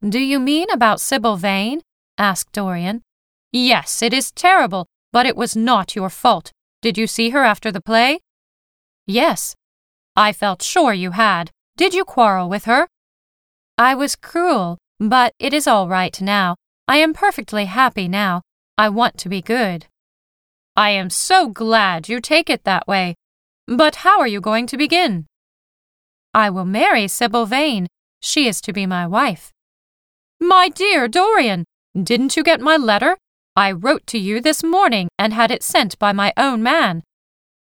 Do you mean about Sybil Vane? Asked Dorian. Yes, it is terrible, but it was not your fault. Did you see her after the play? Yes. I felt sure you had. Did you quarrel with her? I was cruel, but it is all right now. I am perfectly happy now. I want to be good. I am so glad you take it that way. But how are you going to begin? I will marry Sybil Vane. She is to be my wife. My dear Dorian, didn't you get my letter? I wrote to you this morning and had it sent by my own man.